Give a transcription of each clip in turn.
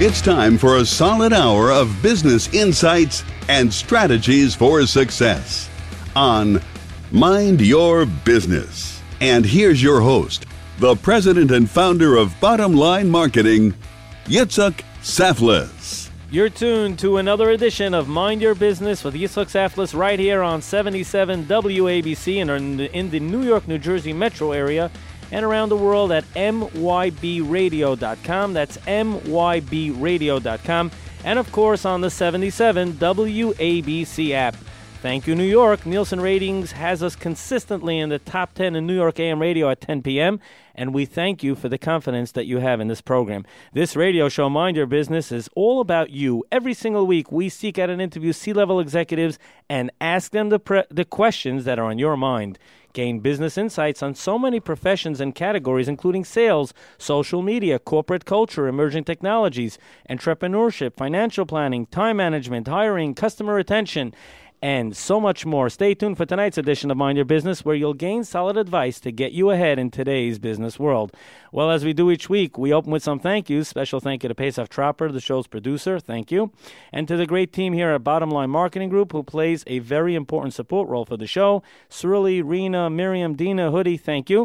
It's time for a solid hour of business insights and strategies for success on Mind Your Business. And here's your host, the president and founder of Bottom Line Marketing, Yitzhak Saflis. You're tuned to another edition of Mind Your Business with Yitzhak Saflis right here on 77 WABC and in the New York, New Jersey metro area and around the world at mybradio.com. That's mybradio.com. And, of course, on the 77 WABC app. Thank you, New York. Nielsen Ratings has us consistently in the top 10 in New York AM radio at 10 p.m., and we thank you for the confidence that you have in this program. This radio show, Mind Your Business, is all about you. Every single week, we seek out and interview C-level executives and ask them the questions that are on your mind. Gain business insights on so many professions and categories, including sales, social media, corporate culture, emerging technologies, entrepreneurship, financial planning, time management, hiring, customer retention, and so much more. Stay tuned for tonight's edition of Mind Your Business, where you'll gain solid advice to get you ahead in today's business world. Well, as we do each week, we open with some thank yous. Special thank you to Pesach Tropper, the show's producer. Thank you. And to the great team here at Bottom Line Marketing Group, who plays a very important support role for the show. Surly, Rena, Miriam, Dina, Hoodie, thank you.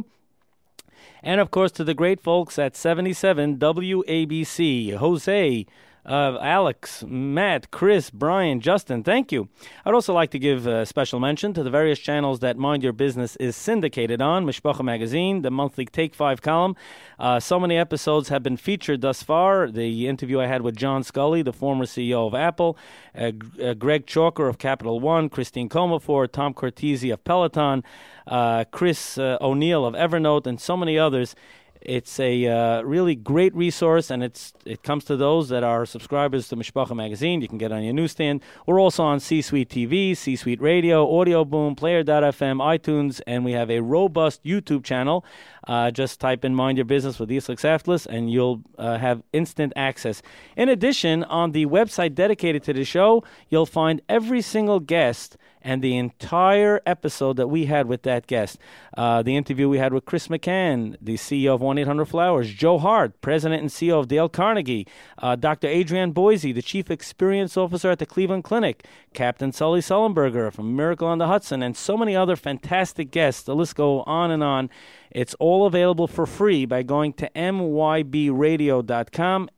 And, of course, to the great folks at 77 WABC, Jose, Alex, Matt, Chris, Brian, Justin, thank you. I'd also like to give a special mention to the various channels that Mind Your Business is syndicated on. Mishpacha Magazine, the monthly Take 5 column. So many episodes have been featured thus far. The interview I had with John Scully, the former CEO of Apple, Greg Chalker of Capital One, Christine Comerford, Tom Cortese of Peloton, Chris O'Neill of Evernote, and so many others. It's a really great resource, and it comes to those that are subscribers to Mishpacha Magazine. You can get it on your newsstand. We're also on C-Suite TV, C-Suite Radio, Audio Boom, Player.fm, iTunes, and we have a robust YouTube channel. Just type in Mind Your Business with Yitzhak Saflis, and you'll have instant access. In addition, on the website dedicated to the show, you'll find every single guest and the entire episode that we had with that guest. The interview we had with Chris McCann, the CEO of 1-800-Flowers, Joe Hart, President and CEO of Dale Carnegie, Dr. Adrienne Boise, the Chief Experience Officer at the Cleveland Clinic, Captain Sully Sullenberger from Miracle on the Hudson, and so many other fantastic guests. The list goes on and on. It's all available for free by going to mybradio.com,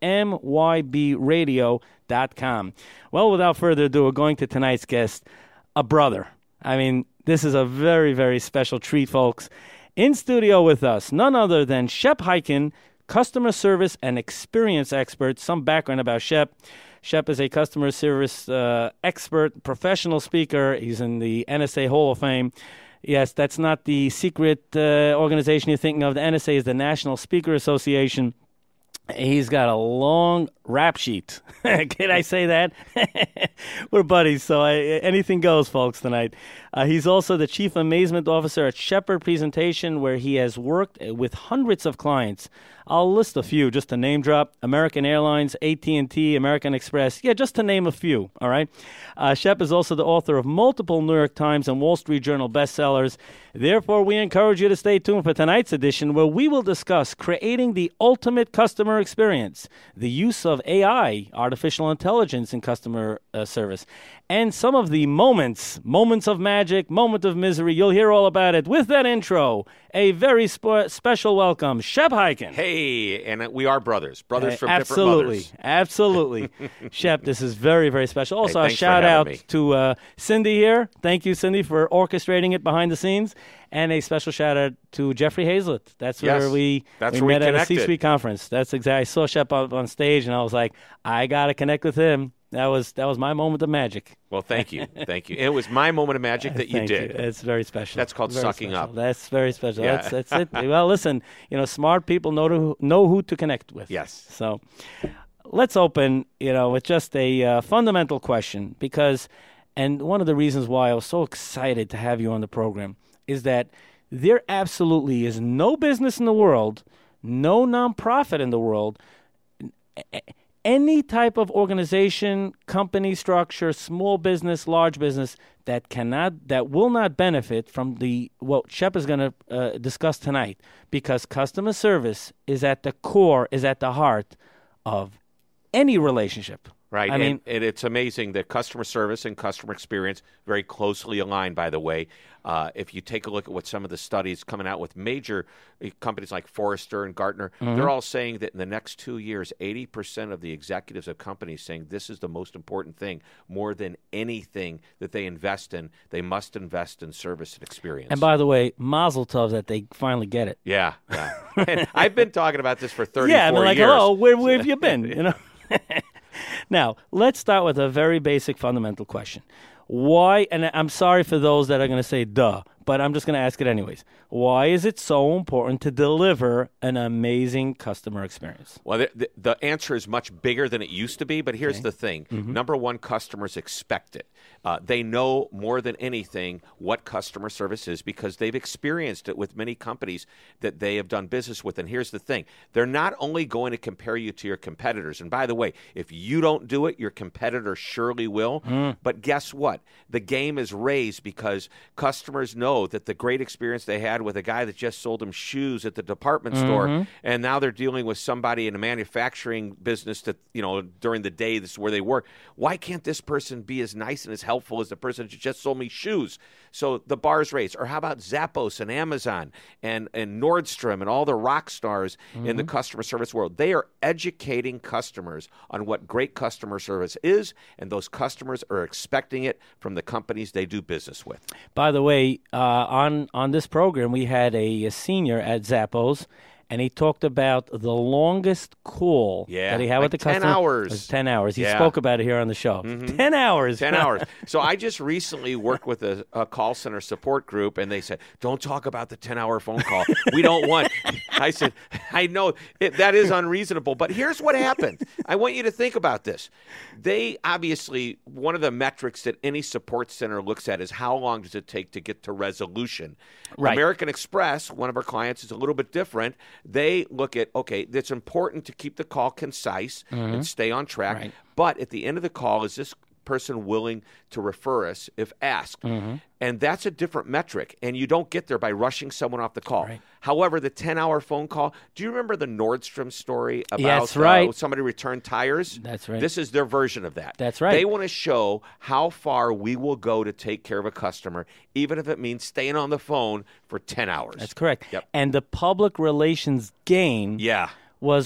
mybradio.com. Well, without further ado, we're going to tonight's guest, a brother. I mean, this is a very, very special treat, folks. In studio with us, none other than Shep Hyken, customer service and experience expert. Some background about Shep. Shep is a customer service expert, professional speaker. He's in the NSA Hall of Fame. Yes, that's not the secret organization you're thinking of. The NSA is the National Speaker Association. He's got a long rap sheet. Can I say that? We're buddies, so anything goes, folks, tonight. He's also the Chief Amazement Officer at Shepherd Presentation, where he has worked with hundreds of clients. I'll list a few, just to name drop. American Airlines, AT&T, American Express. Yeah, just to name a few, all right? Shep is also the author of multiple New York Times and Wall Street Journal bestsellers. Therefore, we encourage you to stay tuned for tonight's edition, where we will discuss creating the ultimate customer experience, the use of AI, artificial intelligence in customer service, and some of the moments of magic, moment of misery. You'll hear all about it. With that intro, a very special welcome, Shep Hyken. Hey, and we are brothers from different mothers. Absolutely. Shep, this is very, very special. Also, a shout out to Cindy here. Thank you, Cindy, for orchestrating it behind the scenes. And a special shout out to Jeffrey Hazlett. That's where we met at a C-Suite conference. That's exactly. I saw Shep up on stage, and I was like, I got to connect with him. That was my moment of magic. Well, thank you. Thank you. It was my moment of magic that you did. It's very special. That's called sucking up. That's very special. Yeah. That's it. Well, listen, smart people know who to connect with. Yes. So let's open, with just a fundamental question, and one of the reasons why I was so excited to have you on the program is that there absolutely is no business in the world, no nonprofit in the world, any type of organization, company structure, small business, large business that will not benefit from what Shep is going to discuss tonight, because customer service is at the core, is at the heart of any relationship. Right. I mean, and it's amazing that customer service and customer experience very closely aligned, by the way. If you take a look at what some of the studies coming out with major companies like Forrester and Gartner, they're all saying that in the next 2 years, 80% of the executives of companies saying this is the most important thing. More than anything that they invest in, they must invest in service and experience. And by the way, mazel tov that they finally get it. Yeah. And I've been talking about this for 34 years. Yeah, I mean, like, hello, where have you been? You know. Now, let's start with a very basic fundamental question. Why, and I'm sorry for those that are going to say duh, but I'm just going to ask it anyways. Why is it so important to deliver an amazing customer experience? Well, the answer is much bigger than it used to be, but here's the thing. Number one, customers expect it. They know more than anything what customer service is because they've experienced it with many companies that they have done business with. And here's the thing. They're not only going to compare you to your competitors. And by the way, if you don't do it, your competitor surely will. But guess what? The game is raised because customers know that the great experience they had with a guy that just sold them shoes at the department store, and now they're dealing with somebody in a manufacturing business that, you know, during the day, this is where they work. Why can't this person be as nice and as helpful as the person who just sold me shoes? So the bar's raised. Or how about Zappos and Amazon and Nordstrom and all the rock stars in the customer service world? They are educating customers on what great customer service is, and those customers are expecting it from the companies they do business with. By the way, on this program, we had a senior at Zappos, and he talked about the longest call that he had with the customer. 10 hours. It was 10 hours. He spoke about it here on the show. 10 hours. 10 hours. So I just recently worked with a call center support group, and they said, don't talk about the 10-hour phone call. We don't want. I said, I know that is unreasonable, but here's what happened. I want you to think about this. They obviously, one of the metrics that any support center looks at is how long does it take to get to resolution. Right. American Express, one of our clients, is a little bit different. They look at, okay, it's important to keep the call concise and stay on track. Right. But at the end of the call, is this person willing to refer us if asked? And that's a different metric. And you don't get there by rushing someone off the call. Right. However, the 10-hour phone call, do you remember the Nordstrom story about somebody returned tires? That's right. This is their version of that. That's right. They want to show how far we will go to take care of a customer, even if it means staying on the phone for 10 hours. That's correct. Yep. And the public relations gain was,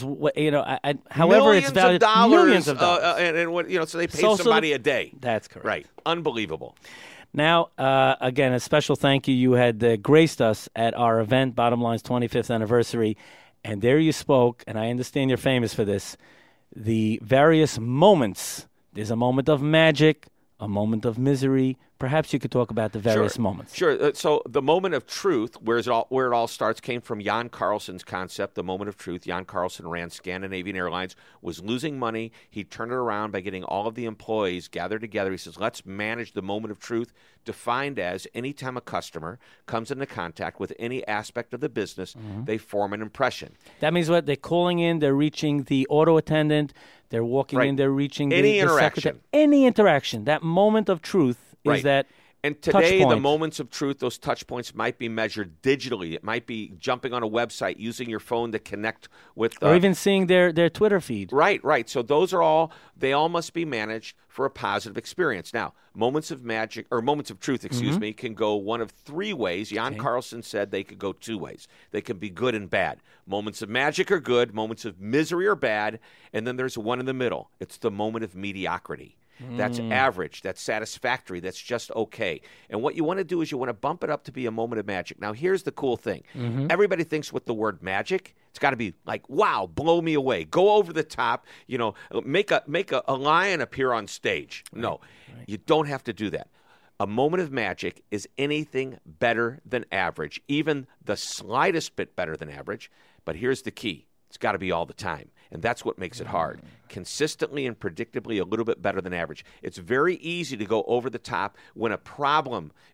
however millions it's valued, of dollars, millions of dollars. And so they pay somebody a day. That's correct. Right. Unbelievable. Now, again, a special thank you. You had graced us at our event, Bottom Line's 25th anniversary, and there you spoke, and I understand you're famous for this, the various moments. There's a moment of magic, a moment of misery. Perhaps you could talk about the various moments. Sure. So the moment of truth, where it all starts, came from Jan Carlson's concept, the moment of truth. Jan Carlson ran Scandinavian Airlines, was losing money. He turned it around by getting all of the employees gathered together. He says, let's manage the moment of truth, defined as anytime a customer comes into contact with any aspect of the business, they form an impression. That means what? They're calling in, they're reaching the auto attendant, they're walking in, they're reaching the secretary. Any interaction. That moment of truth is that. And today, the moments of truth, those touch points might be measured digitally. It might be jumping on a website, using your phone to connect with or even seeing their Twitter feed. Right. So those are they all must be managed for a positive experience. Now, moments of truth, can go one of three ways. Jan Carlson said they could go two ways. They can be good and bad. Moments of magic are good, moments of misery are bad, and then there's one in the middle. It's the moment of mediocrity. That's average, that's satisfactory, that's just okay. And what you want to do is you want to bump it up to be a moment of magic. Now, here's the cool thing. Everybody thinks with the word magic, it's got to be like, wow, blow me away, go over the top, make a lion appear on stage. Right. No, you don't have to do that. A moment of magic is anything better than average, even the slightest bit better than average. But here's the key. It's got to be all the time. And that's what makes it hard. Consistently and predictably a little bit better than average. It's very easy to go over the top when a problem is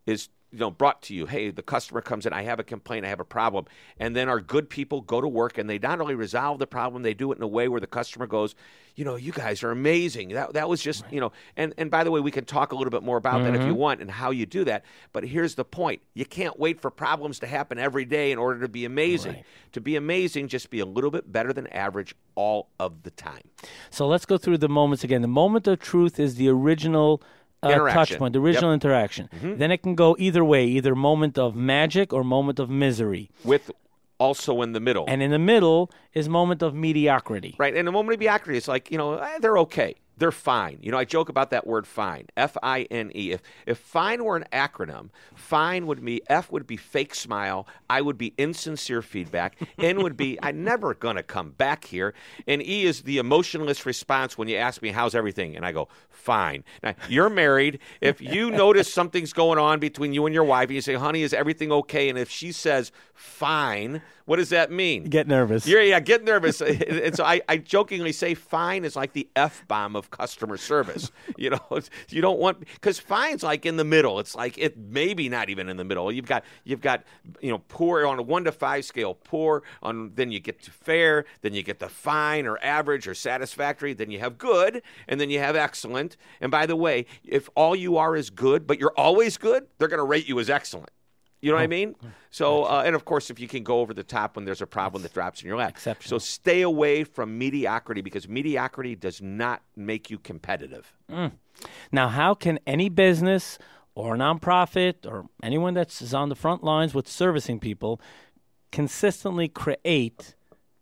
brought to you. Hey, the customer comes in, I have a complaint, I have a problem. And then our good people go to work and they not only resolve the problem, they do it in a way where the customer goes, you guys are amazing. That was just, and by the way, we can talk a little bit more about that if you want and how you do that. But here's the point. You can't wait for problems to happen every day in order to be amazing. Right. To be amazing, just be a little bit better than average all of the time. So let's go through the moments again. The moment of truth is the original touch point, the original interaction. Then it can go either way, either moment of magic or moment of misery. With also in the middle. And in the middle is moment of mediocrity. Right. And the moment of mediocrity is like, they're okay. They're fine. I joke about that word fine, F-I-N-E. If fine were an acronym, fine would be, F would be fake smile, I would be insincere feedback, N would be, I'm never going to come back here, and E is the emotionless response when you ask me, how's everything? And I go, fine. Now, you're married. If you notice something's going on between you and your wife, and you say, honey, is everything okay? And if she says, fine, what does that mean? Get nervous. Get nervous. And so I jokingly say fine is like the F-bomb of customer service. You don't want, because fine's like in the middle. It's like it maybe not even in the middle. You've got poor on a 1 to 5 scale, poor on, then you get to fair, then you get the fine or average or satisfactory, then you have good, and then you have excellent. And by the way, if all you are is good, but you're always good, they're going to rate you as excellent. You know what I mean? So, and of course, if you can go over the top when there's a problem that drops in your lap. Exceptional. So stay away from mediocrity because mediocrity does not make you competitive. Now, how can any business or nonprofit or anyone that's on the front lines with servicing people consistently create,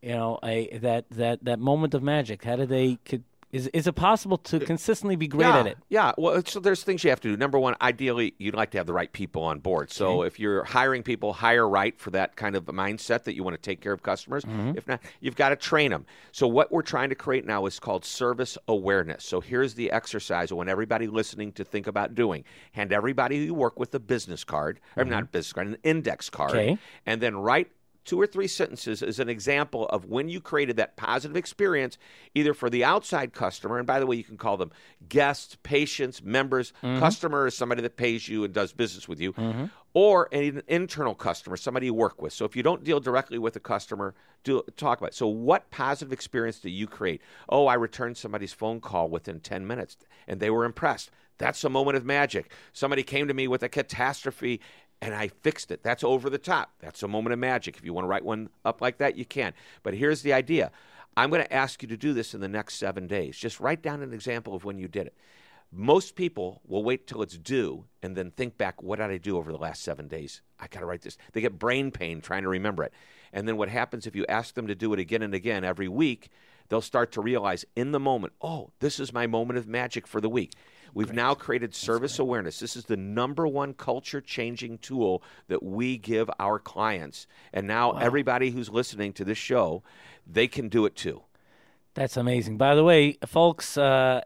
that moment of magic? How do they Is it possible to consistently be great at it? Yeah. Well, so there's things you have to do. Number one, ideally, you'd like to have the right people on board. So if you're hiring people, hire right for that kind of mindset that you want to take care of customers. If not, you've got to train them. So what we're trying to create now is called service awareness. So here's the exercise I want everybody listening to think about doing. Hand everybody who you work with a business card, or not a business card, an index card, and then write 2 or 3 sentences as an example of when you created that positive experience, either for the outside customer, and by the way, you can call them guests, patients, members. Customer is somebody that pays you and does business with you, or an internal customer, somebody you work with. So if you don't deal directly with a customer, talk about it. So what positive experience do you create? Oh, I returned somebody's phone call within 10 minutes, and they were impressed. That's a moment of magic. Somebody came to me with a catastrophe, and I fixed it. That's over the top. That's a moment of magic. If you want to write one up like that, you can. But here's the idea. I'm going to ask you to do this in the next 7 days. Just write down an example of when you did it. Most people will wait till it's due and then think back, what did I do over the last 7 days? I got to write this. They get brain pain trying to remember it. And then what happens if you ask them to do it again and again every week, they'll start to realize in the moment, oh, this is my moment of magic for the week. We've now created service awareness. This is the number one culture-changing tool that we give our clients. And now everybody who's listening to this show, they can do it too. That's amazing. By the way, folks, there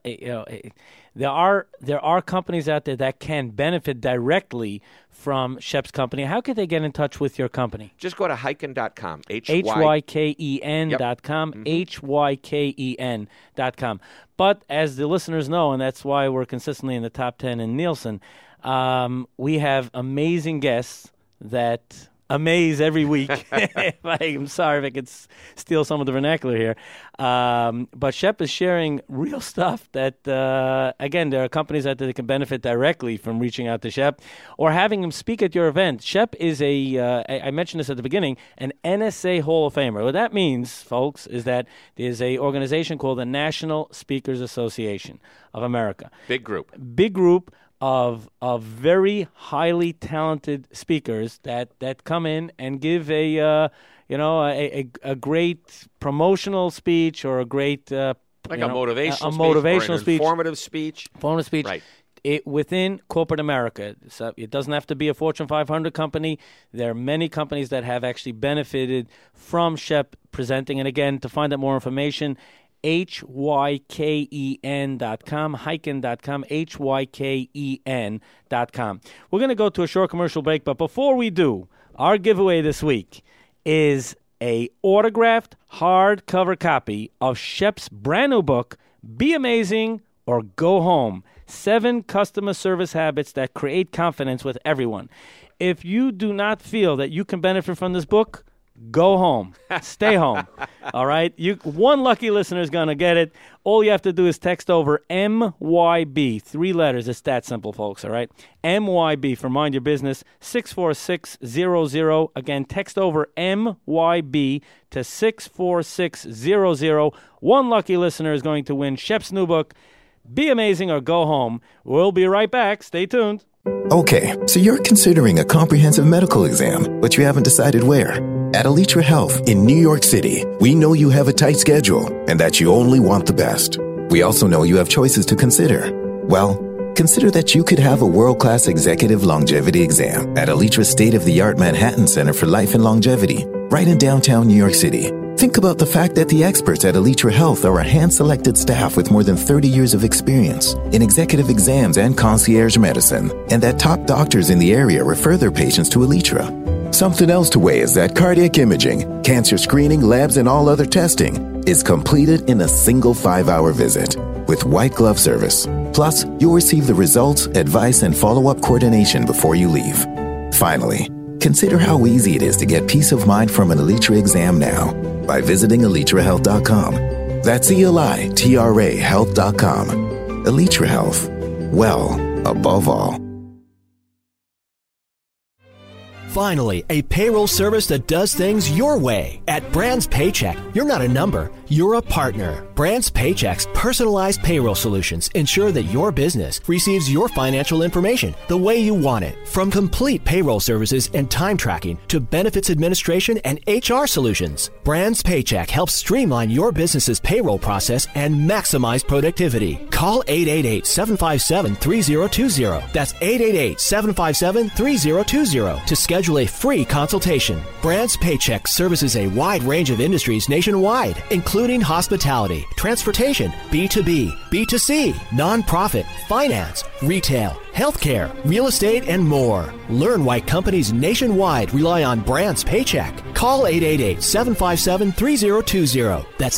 are companies out there that can benefit directly from Shep's company. How could they get in touch with your company? Just go to Hyken.com. HYKEN.com. HYKEN.com. But as the listeners know, and that's why we're consistently in the top 10 in Nielsen, we have amazing guests that amaze every week. I'm sorry if I could steal some of the vernacular here. But Shep is sharing real stuff that, again, there are companies out there that can benefit directly from reaching out to Shep or having him speak at your event. Shep is I mentioned this at the beginning, an NSA Hall of Famer. What that means, folks, is that there's an organization called the National Speakers Association of America. Big group of very highly talented speakers that come in and give a great promotional speech or a great motivational speech, informative speech, right. Within corporate America. So it doesn't have to be a Fortune 500 company. There are many companies that have actually benefited from Shep presenting. And again, to find out more information, HYKEN.com, Hyken.com, HYKEN.com. We're going to go to a short commercial break, but before we do, our giveaway this week is a autographed hardcover copy of Shep's brand new book, Be Amazing or go home. 7 customer service habits that create confidence with everyone. If you do not feel that you can benefit from this book, go home. Stay home. All right? One lucky listener is going to get it. All you have to do is text over MYB. 3 letters. It's that simple, folks. All right? MYB for Mind Your Business, 64600. Again, text over MYB to 64600. One lucky listener is going to win Shep's new book, Be Amazing or Go Home. We'll be right back. Stay tuned. Okay, so you're considering a comprehensive medical exam, but you haven't decided where. At Alitra Health in New York City, we know you have a tight schedule and that you only want the best. We also know you have choices to consider. Well, consider that you could have a world-class executive longevity exam at Alitra's state-of-the-art Manhattan Center for Life and Longevity, right in downtown New York City. Think about the fact that the experts at Alitra Health are a hand-selected staff with more than 30 years of experience in executive exams and concierge medicine, and that top doctors in the area refer their patients to Alitra. Something else to weigh is that cardiac imaging, cancer screening, labs, and all other testing is completed in a single 5-hour visit with white glove service. Plus, you'll receive the results, advice, and follow-up coordination before you leave. Finally, consider how easy it is to get peace of mind from an Alitra exam now by visiting alitrahealth.com. That's ELITRA health.com. Alitra Health. Well, above all. Finally, a payroll service that does things your way. At Brands Paycheck, you're not a number, you're a partner. Brands Paycheck's personalized payroll solutions ensure that your business receives your financial information the way you want it. From complete payroll services and time tracking to benefits administration and HR solutions, Brands Paycheck helps streamline your business's payroll process and maximize productivity. Call 888-757-3020. That's 888-757-3020 to schedule a free consultation. Brands Paycheck services a wide range of industries nationwide, including hospitality, transportation, B2B, B2C, nonprofit, finance, retail, healthcare, real estate, and more. Learn why companies nationwide rely on Brands Paycheck. Call 888-757-3020. That's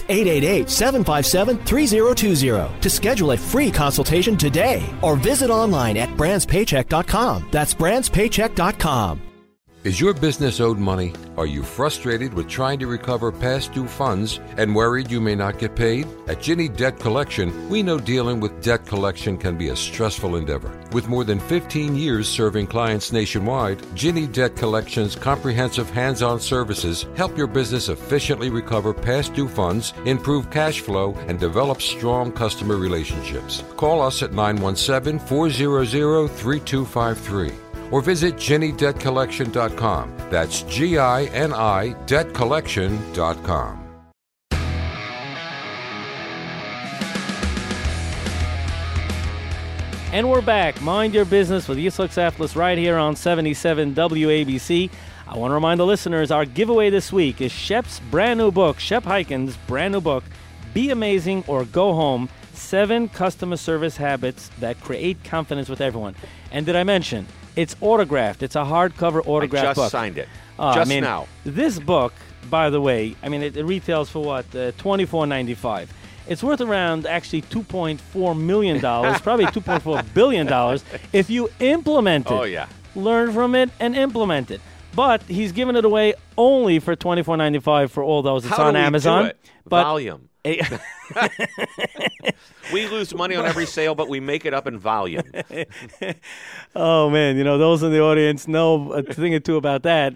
888-757-3020 to schedule a free consultation today or visit online at brandspaycheck.com. That's brandspaycheck.com. Is your business owed money? Are you frustrated with trying to recover past due funds and worried you may not get paid? At Ginny Debt Collection, we know dealing with debt collection can be a stressful endeavor. With more than 15 years serving clients nationwide, Ginny Debt Collection's comprehensive hands-on services help your business efficiently recover past due funds, improve cash flow, and develop strong customer relationships. Call us at 917-400-3253. Or visit GinnyDebtCollection.com. That's GINI DebtCollection.com. And we're back. Mind Your Business with Yitzhak Saflis right here on 77 WABC. I want to remind the listeners, our giveaway this week is Shep's brand new book, Shep Hyken's brand new book, Be Amazing or Go Home, 7 Customer Service Habits that Create Confidence with Everyone. And did I mention, it's autographed. It's a hardcover autographed book. I just signed it. Now. This book, by the way, it retails for what? $24.95. It's worth around actually $2.4 million, probably $2.4 billion if you implement it. Oh, yeah. Learn from it and implement it. But he's giving it away only for $24.95 for all those. It's on Amazon. Do it? Volume. We lose money on every sale, but we make it up in volume. Oh, man. Those in the audience know a thing or two about that.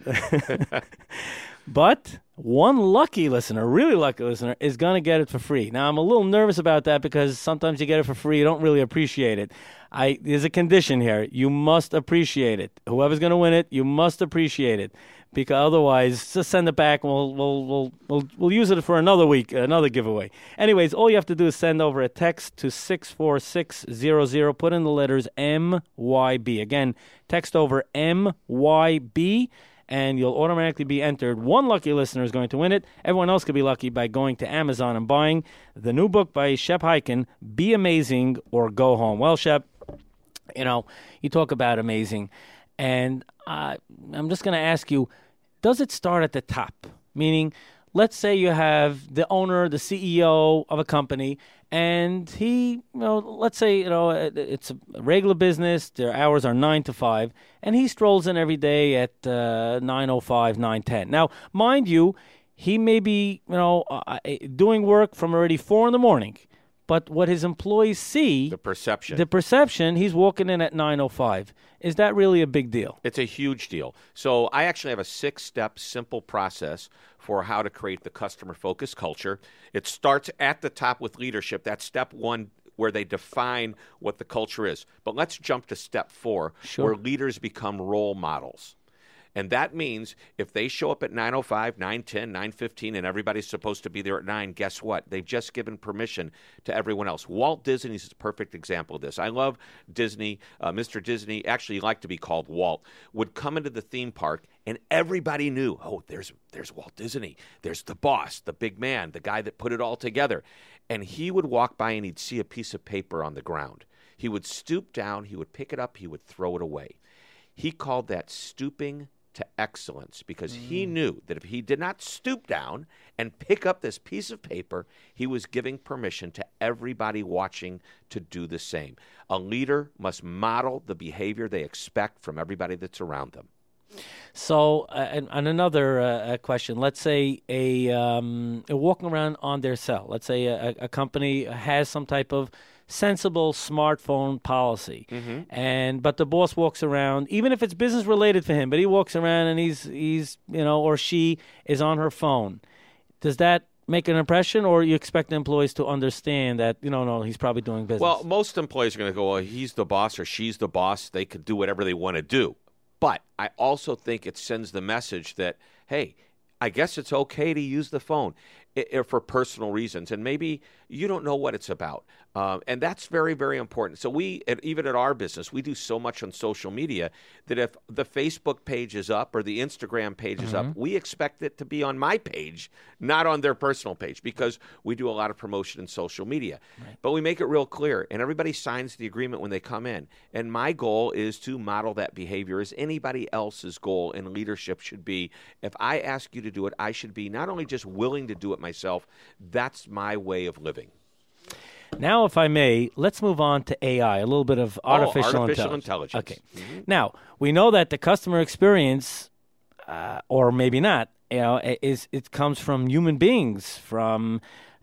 But one lucky listener, really lucky listener, is going to get it for free. Now, I'm a little nervous about that because sometimes you get it for free, you don't really appreciate it. There's a condition here. You must appreciate it. Whoever's going to win it, you must appreciate it. Because otherwise, just send it back and we'll use it for another week, another giveaway. Anyways, all you have to do is send over a text to 64600. Put in the letters MYB. Again, text over MYB, and you'll automatically be entered. One lucky listener is going to win it. Everyone else could be lucky by going to Amazon and buying the new book by Shep Hyken, Be Amazing or Go Home. Well, Shep, you talk about amazing, and I'm just going to ask you, does it start at the top? Meaning, let's say you have the owner, the CEO of a company, and he, let's say, it's a regular business. Their hours are 9 to 5, and he strolls in every day at 9:05, 9:10. Now, mind you, he may be, doing work from already 4 in the morning. But what his employees see, the perception, he's walking in at 9:05. Is that really a big deal? It's a huge deal. So I actually have a 6-step simple process for how to create the customer-focused culture. It starts at the top with leadership. That's step 1, where they define what the culture is. But let's jump to step 4, where leaders become role models. And that means if they show up at 9:05, 9:10, 9:15, and everybody's supposed to be there at 9, guess what? They've just given permission to everyone else. Walt Disney is a perfect example of this. I love Disney. Mr. Disney, actually he liked to be called Walt, would come into the theme park, and everybody knew, oh, there's Walt Disney. There's the boss, the big man, the guy that put it all together. And he would walk by and he'd see a piece of paper on the ground. He would stoop down, he would pick it up, he would throw it away. He called that stooping to excellence, because he knew that if he did not stoop down and pick up this piece of paper, he was giving permission to everybody watching to do the same. A leader must model the behavior they expect from everybody that's around them. So, and another question. Let's say a walking around on their cell. Let's say a company has some type of sensible smartphone policy, but the boss walks around, even if it's business related for him, but he walks around and he's or she is on her phone. Does that make an impression, or you expect the employees to understand that no, he's probably doing business? Well, most employees are going to go, well, he's the boss or she's the boss. They could do whatever they want to do. But I also think it sends the message that, hey, I guess it's okay to use the phone for personal reasons, and maybe you don't know what it's about. And that's very, very important. So even at our business, we do so much on social media that if the Facebook page is up or the Instagram page is up, we expect it to be on my page, not on their personal page, because we do a lot of promotion in social media. Right. But we make it real clear, and everybody signs the agreement when they come in. And my goal is to model that behavior as anybody else's goal in leadership should be. If I ask you to do it, I should be not only just willing to do it myself, that's my way of living. Now, if I may, let's move on to AI, a little bit of artificial intelligence. Okay. Now, we know that the customer experience, or maybe not, it comes from human beings, from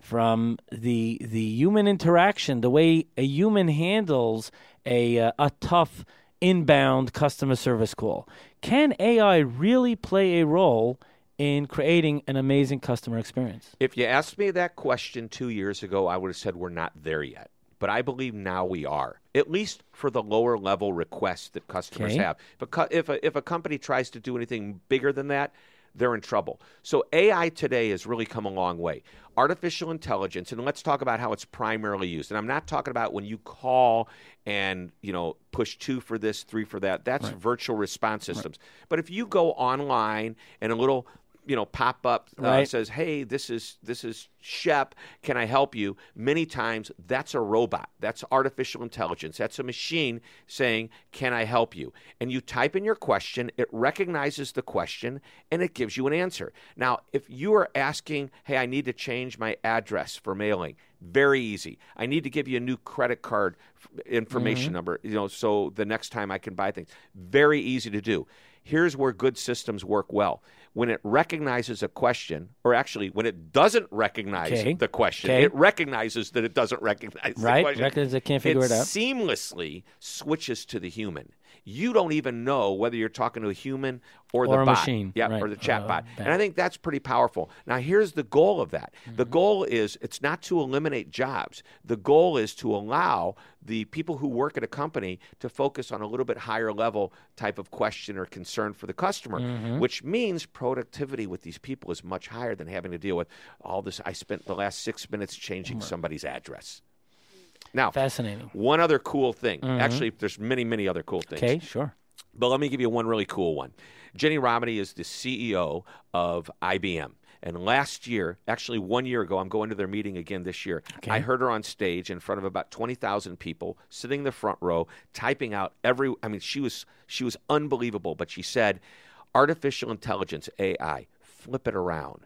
the human interaction, the way a human handles a tough inbound customer service call. Can AI really play a role in creating an amazing customer experience? If you asked me that question 2 years ago, I would have said we're not there yet. But I believe now we are, at least for the lower level requests that customers have. But if a company tries to do anything bigger than that, they're in trouble. So AI today has really come a long way. Artificial intelligence, and let's talk about how it's primarily used. And I'm not talking about when you call and, push 2 for this, 3 for that. That's virtual response systems. Right. But if you go online and a little pop up says, "Hey, this is Shep. Can I help you?" Many times that's a robot. That's artificial intelligence. That's a machine saying, "Can I help you?" And you type in your question, it recognizes the question, and it gives you an answer. Now, if you are asking, "Hey, I need to change my address for mailing," very easy. I need to give you a new credit card information number, so the next time I can buy things. Very easy to do. Here's where good systems work well. When it recognizes a question, or actually when it doesn't recognize the question, it recognizes that it doesn't recognize the question. Recognizes it can't figure it out. It seamlessly switches to the human. You don't even know whether you're talking to a human or the bot. Machine. Or the chat bot. And I think that's pretty powerful. Now, here's the goal of that. The goal is, it's not to eliminate jobs. The goal is to allow the people who work at a company to focus on a little bit higher level type of question or concern for the customer, which means productivity with these people is much higher than having to deal with all this. I spent the last 6 minutes changing somebody's address. Now, fascinating. One other cool thing. Actually, there's many, many other cool things. Okay, sure. But let me give you one really cool one. Jenny Romney is the CEO of IBM. And last year, actually 1 year ago, I'm going to their meeting again this year. Okay. I heard her on stage in front of about 20,000 people, sitting in the front row, typing out she was unbelievable. But she said, artificial intelligence, AI, flip it around.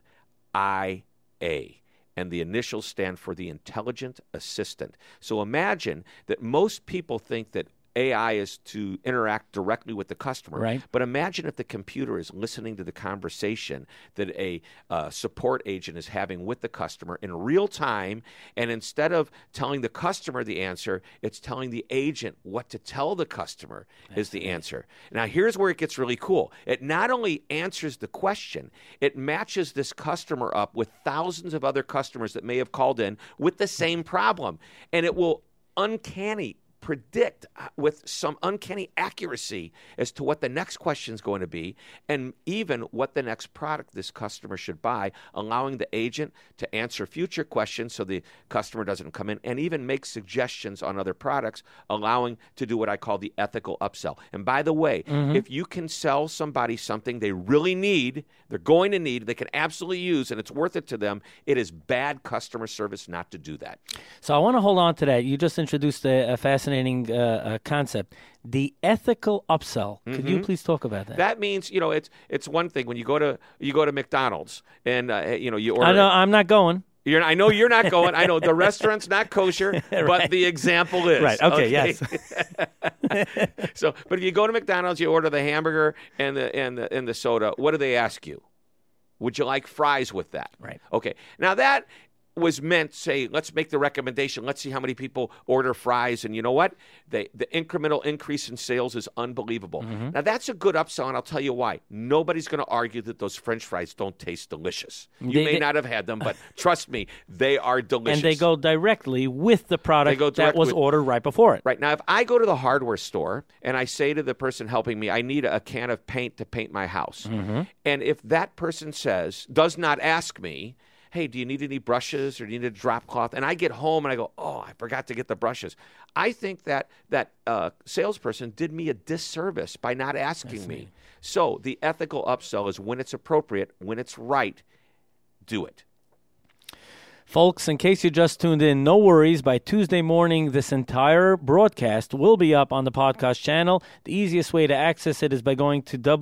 and the initials stand for the Intelligent Assistant. So imagine that most people think that AI is to interact directly with the customer. Right. But imagine if the computer is listening to the conversation that a support agent is having with the customer in real time, and instead of telling the customer the answer, it's telling the agent what to tell the customer is the answer. Now, here's where it gets really cool. It not only answers the question, it matches this customer up with thousands of other customers that may have called in with the same problem, and it will predict with some uncanny accuracy as to what the next question is going to be, and even what the next product this customer should buy, allowing the agent to answer future questions so the customer doesn't come in, and even make suggestions on other products, allowing to do what I call the ethical upsell. And by the way, if you can sell somebody something they really need, they're going to need, they can absolutely use, and it's worth it to them, it is bad customer service not to do that. So I want to hold on to that. You just introduced a fascinating concept, the ethical upsell. Could you please talk about that? That means, it's one thing when you go to McDonald's and you order. I know I'm not going. I know you're not going. I know the restaurant's not kosher, but the example is. Right. Okay. Yes. But if you go to McDonald's, you order the hamburger and the soda. What do they ask you? Would you like fries with that? Right. Okay. Now that was meant, say, let's make the recommendation. Let's see how many people order fries. And you know what? The incremental increase in sales is unbelievable. Now, that's a good upsell, and I'll tell you why. Nobody's going to argue that those French fries don't taste delicious. You may not have had them, but trust me, they are delicious. And they go directly with the product that was ordered right before it. Right. Now, if I go to the hardware store and I say to the person helping me, I need a can of paint to paint my house. And if that person does not ask me, hey, do you need any brushes or do you need a drop cloth? And I get home and I go, oh, I forgot to get the brushes. I think that salesperson did me a disservice by not asking me. So the ethical upsell is when it's appropriate, when it's right, do it. Folks, in case you just tuned in, no worries. By Tuesday morning, this entire broadcast will be up on the podcast channel. The easiest way to access it is by going to the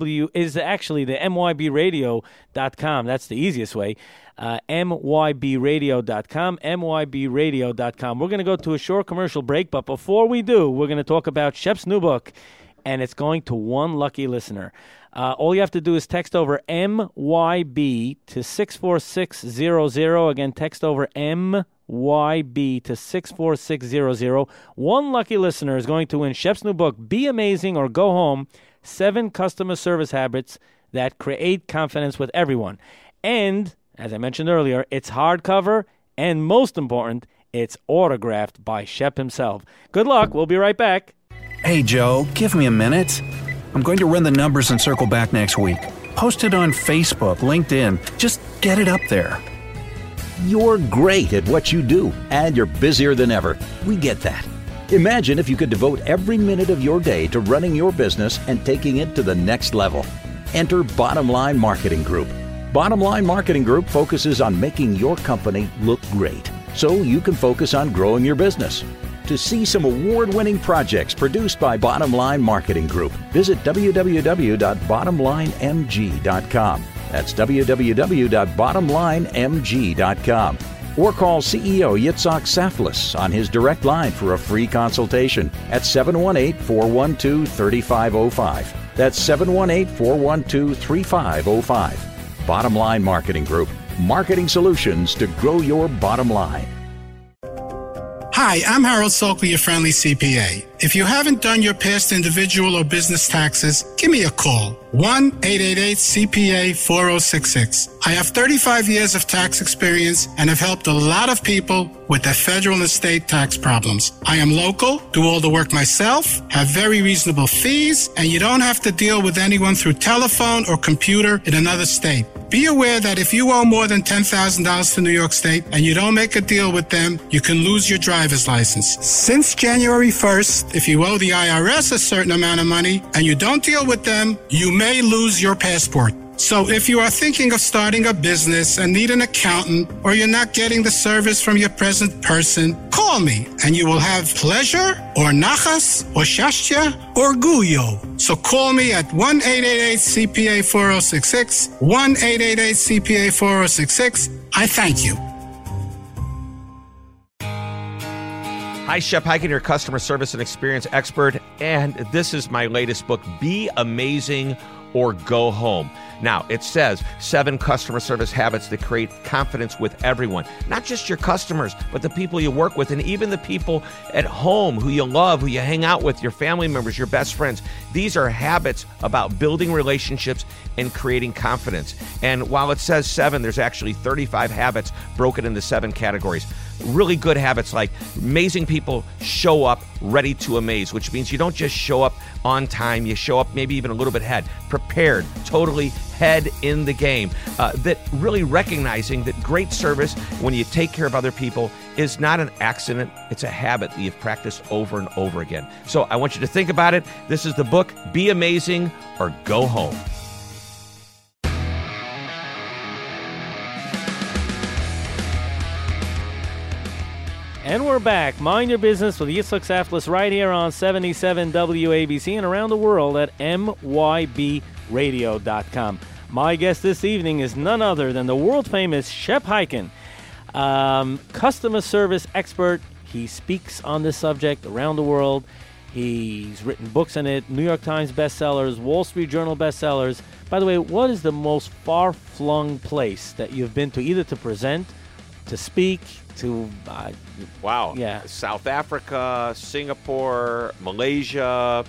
mybradio.com. That's the easiest way. mybradio.com, mybradio.com. We're going to go to a short commercial break, but before we do, we're going to talk about Shep's new book, and it's going to one lucky listener. All you have to do is text over MYB to 64600. Again, text over MYB to 64600. One lucky listener is going to win Shep's new book, Be Amazing or Go Home, 7 Customer Service Habits That Create Confidence with Everyone. And, as I mentioned earlier, it's hardcover, and most important, it's autographed by Shep himself. Good luck. We'll be right back. Hey, Joe, give me a minute. I'm going to run the numbers and circle back next week. Post it on Facebook, LinkedIn. Just get it up there. You're great at what you do, and you're busier than ever. We get that. Imagine if you could devote every minute of your day to running your business and taking it to the next level. Enter Bottom Line Marketing Group. Bottom Line Marketing Group focuses on making your company look great, so you can focus on growing your business. To see some award-winning projects produced by Bottom Line Marketing Group, visit www.bottomlinemg.com. That's www.bottomlinemg.com. Or call CEO Yitzhak Saflis on his direct line for a free consultation at 718-412-3505. That's 718-412-3505. Bottom Line Marketing Group. Marketing solutions to grow your bottom line. Hi, I'm Harold Sulker, your friendly CPA. If you haven't done your past individual or business taxes, give me a call. 1-888-CPA-4066. I have 35 years of tax experience and have helped a lot of people with their federal and state tax problems. I am local, do all the work myself, have very reasonable fees, and you don't have to deal with anyone through telephone or computer in another state. Be aware that if you owe more than $10,000 to New York State and you don't make a deal with them, you can lose your driver's license. Since January 1st, if you owe the IRS a certain amount of money and you don't deal with them, you may lose your passport. So if you are thinking of starting a business and need an accountant, or you're not getting the service from your present person, call me and you will have pleasure or nachas or shashtya or guyo. So call me at 1-888-CPA-4066, 1-888-CPA-4066. I thank you. Hi, Shep Hyken, your customer service and experience expert, and this is my latest book, Be Amazing or Go Home. Now, it says 7 customer service habits that create confidence with everyone, not just your customers, but the people you work with and even the people at home who you love, who you hang out with, your family members, your best friends. These are habits about building relationships and creating confidence. And while it says 7, there's actually 35 habits broken into 7 categories. Really good habits like amazing people show up ready to amaze, which means you don't just show up on time, you show up maybe even a little bit ahead, prepared, totally head in the game. That really recognizing that great service when you take care of other people is not an accident, it's a habit that you've practiced over and over again. So I want you to think about it. This is the book, Be Amazing or Go Home. And we're back. Mind Your Business with Yitzhak Saflis right here on 77 WABC and around the world at mybradio.com. My guest this evening is none other than the world-famous Shep Hyken, customer service expert. He speaks on this subject around the world. He's written books on it, New York Times bestsellers, Wall Street Journal bestsellers. By the way, what is the most far-flung place that you've been to, either to present, to speak, to wow. Yeah. South Africa, Singapore, Malaysia,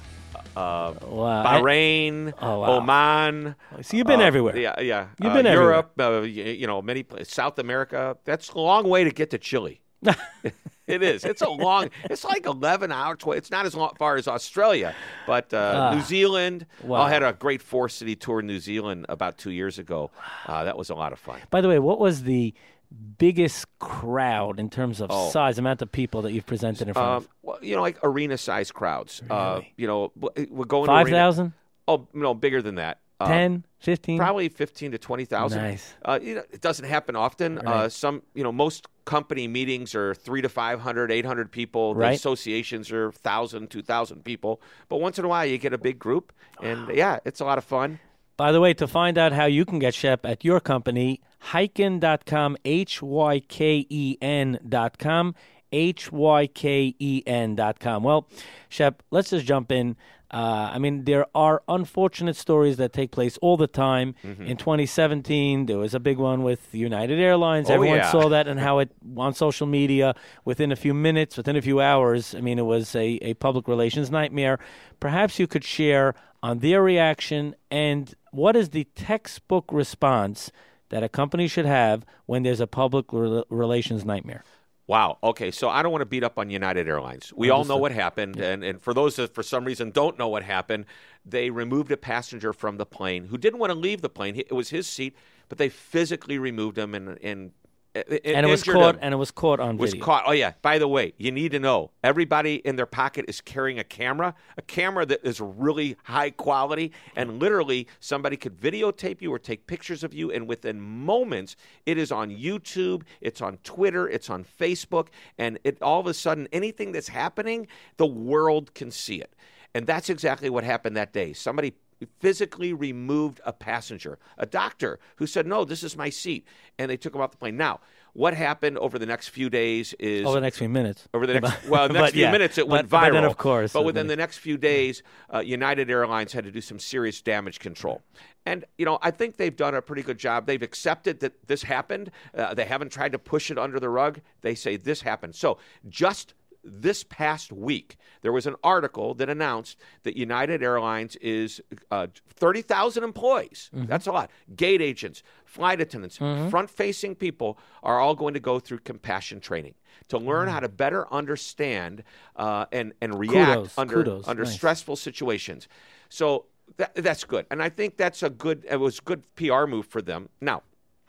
Bahrain, Oman. So you've been everywhere. Yeah. You've been Europe, many places. South America. That's a long way to get to Chile. It is. It's like 11 hours. It's not as far as Australia, but New Zealand. Wow. I had a great 4-city tour in New Zealand about 2 years ago. That was a lot of fun. By the way, what was the biggest crowd in terms of size, amount of people that you've presented in front of? Well, like arena-sized crowds. Really? We're going 5,000? Oh, no, bigger than that. 10, 15? Probably 15 to 20,000. Nice. It doesn't happen often. Right. Most company meetings are 300 to 500, 800 people. Right. The associations are 1,000, 2,000 people. But once in a while, you get a big group, and it's a lot of fun. By the way, to find out how you can get Shep at your company, Hyken.com, HYKEN.com, HYKEN.com. Well, Shep, let's just jump in. There are unfortunate stories that take place all the time. Mm-hmm. In 2017, there was a big one with United Airlines. Everyone saw that and how it, on social media, within a few minutes, within a few hours, it was a public relations nightmare. Perhaps you could share on their reaction and what is the textbook response that a company should have when there's a public relations nightmare. Wow. Okay, so I don't want to beat up on United Airlines. We all know what happened, and for those that for some reason don't know what happened, they removed a passenger from the plane who didn't want to leave the plane. It was his seat, but they physically removed him and it was caught. And it was caught on video. Oh yeah. By the way, you need to know everybody in their pocket is carrying a camera that is really high quality, and literally somebody could videotape you or take pictures of you, and within moments it is on YouTube, it's on Twitter, it's on Facebook, and it all of a sudden anything that's happening, the world can see it. And that's exactly what happened that day. Somebody physically removed a passenger, a doctor who said, no, this is my seat. And they took him off the plane. Now, what happened over the next few days is... Over the next few minutes. Over the next, few minutes, it went viral. But then, of course. But within the next few days, United Airlines had to do some serious damage control. And, I think they've done a pretty good job. They've accepted that this happened. They haven't tried to push it under the rug. They say this happened. So just this past week, there was an article that announced that United Airlines is 30,000 employees. Mm-hmm. That's a lot. Gate agents, flight attendants, front-facing people are all going to go through compassion training to learn how to better understand and react under stressful situations. So that's good. And I think it was a good PR move for them. Now,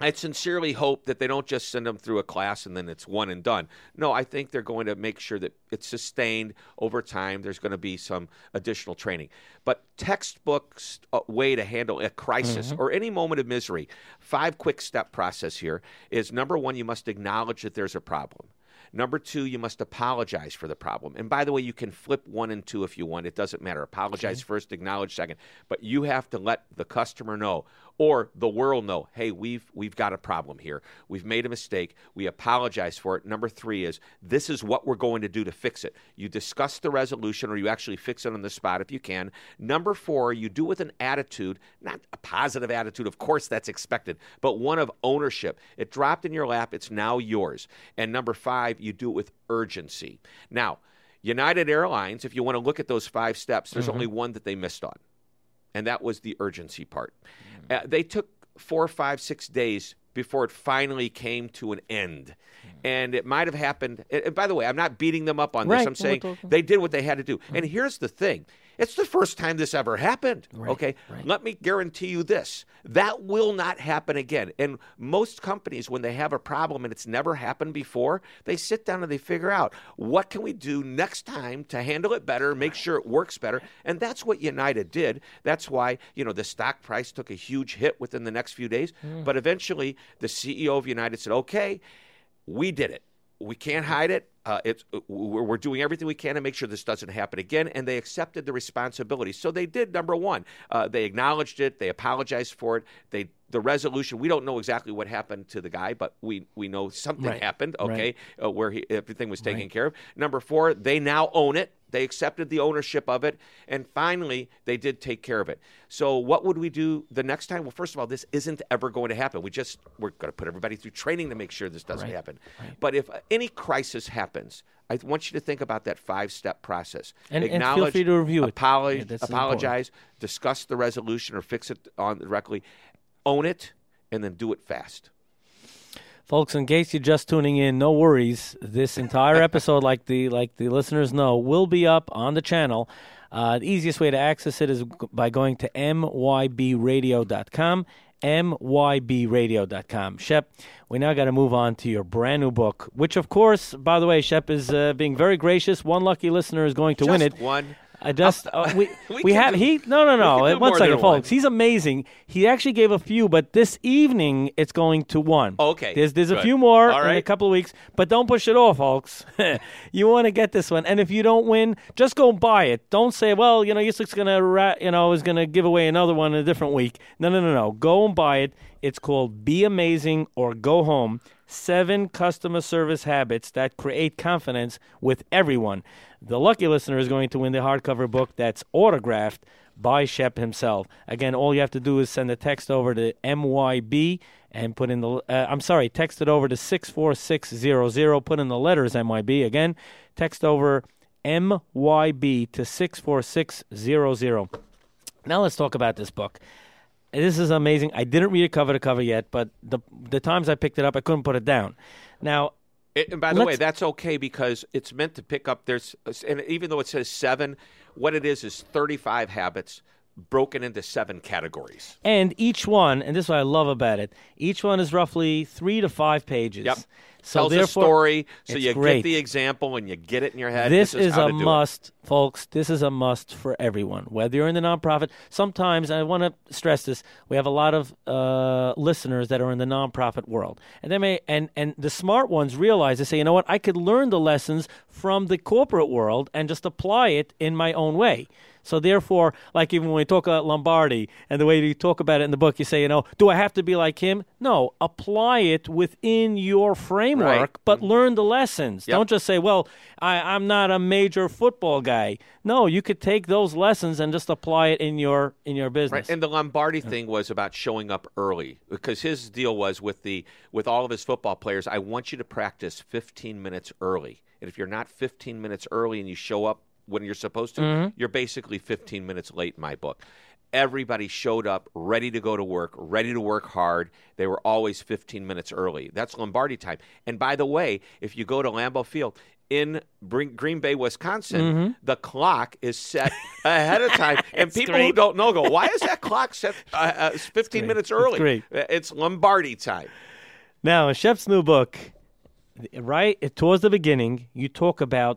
I sincerely hope that they don't just send them through a class and then it's one and done. No, I think they're going to make sure that it's sustained over time. There's going to be some additional training. But textbooks way to handle a crisis or any moment of misery, 5 quick step process here is, number 1, you must acknowledge that there's a problem. Number 2, you must apologize for the problem. And by the way, you can flip 1 and 2 if you want. It doesn't matter. Apologize first, acknowledge second. But you have to let the customer know or the world know, hey, we've got a problem here. We've made a mistake. We apologize for it. Number 3 is, this is what we're going to do to fix it. You discuss the resolution, or you actually fix it on the spot if you can. Number 4, you do with an attitude, not a positive attitude. Of course, that's expected, but one of ownership. It dropped in your lap. It's now yours. And number 5, you do it with urgency. Now, United Airlines, if you want to look at those 5 steps, there's only one that they missed on, and that was the urgency part. They took 4, 5, 6 days before it finally came to an end. And it might have happened. And by the way, I'm not beating them up on this. I'm saying they did what they had to do. And here's the thing. It's the first time this ever happened, okay? Let me guarantee you this. That will not happen again. And most companies, when they have a problem and it's never happened before, they sit down and they figure out, what can we do next time to handle it better, make sure it works better? And that's what United did. That's why, the stock price took a huge hit within the next few days. But eventually, the CEO of United said, okay, we did it. We can't hide it. We're doing everything we can to make sure this doesn't happen again, and they accepted the responsibility. So they did, number 1. They acknowledged it. They apologized for it. The resolution, we don't know exactly what happened to the guy, but we know something happened, okay, where everything was taken care of. Number 4, they now own it. They accepted the ownership of it. And finally, they did take care of it. So what would we do the next time? Well, first of all, this isn't ever going to happen. We're going to put everybody through training to make sure this doesn't happen. But if any crisis happens, I want you to think about that 5-step process. And acknowledge, feel free to review it. Apologize, discuss the resolution or fix it on directly, own it, and then do it fast. Folks, in case you're just tuning in, no worries. This entire episode, like the listeners know, will be up on the channel. The easiest way to access it is by going to mybradio.com, mybradio.com. Shep, we now got to move on to your brand new book, which, of course, by the way, Shep is being very gracious. One lucky listener is going to win it. Just one. One second, folks. He's amazing. He actually gave a few, but this evening it's going to one. Okay. There's a few more in a couple of weeks, but don't push it off, folks. You want to get this one, and if you don't win, just go buy it. Don't say, well, Yusuf's is gonna give away another one in a different week. No. Go and buy it. It's called Be Amazing or Go Home: 7 Customer Service Habits That Create Confidence with Everyone. The lucky listener is going to win the hardcover book that's autographed by Shep himself. Again, all you have to do is send a text over to MYB and put in text it over to 64600. Put in the letters MYB. Again, text over MYB to 64600. Now let's talk about this book. This is amazing. I didn't read it cover to cover yet, but the times I picked it up, I couldn't put it down. Now, and by the way, that's okay because it's meant to pick up. And even though it says 7, what it is 35 habits broken into 7 categories. And each one, and this is what I love about it, each one is roughly 3 to 5 pages. Yep. So tells a story, so you great. get the example and you get it in your head. This is a must, folks. This is a must for everyone, whether you're in the nonprofit. Sometimes, and I want to stress this, we have a lot of listeners that are in the nonprofit world. And they may, and the smart ones realize, they say, you know what, I could learn the lessons from the corporate world and just apply it in my own way. So therefore, like even when we talk about Lombardi and the way you talk about it in the book, you say, do I have to be like him? No, apply it within your framework, but learn the lessons. Don't just say, well, I'm not a major football guy. No, you could take those lessons and just apply it in your business. Right. And the Lombardi thing was about showing up early because his deal was with all of his football players, I want you to practice 15 minutes early. And if you're not 15 minutes early and you show up when you're supposed to, you're basically 15 minutes late in my book. Everybody showed up ready to go to work, ready to work hard. They were always 15 minutes early. That's Lombardi time. And by the way, if you go to Lambeau Field, in Green Bay, Wisconsin, the clock is set ahead of time. And people who don't know go, why is that clock set 15 minutes early? It's Lombardi time. Now, in Shep's new book, right towards the beginning, you talk about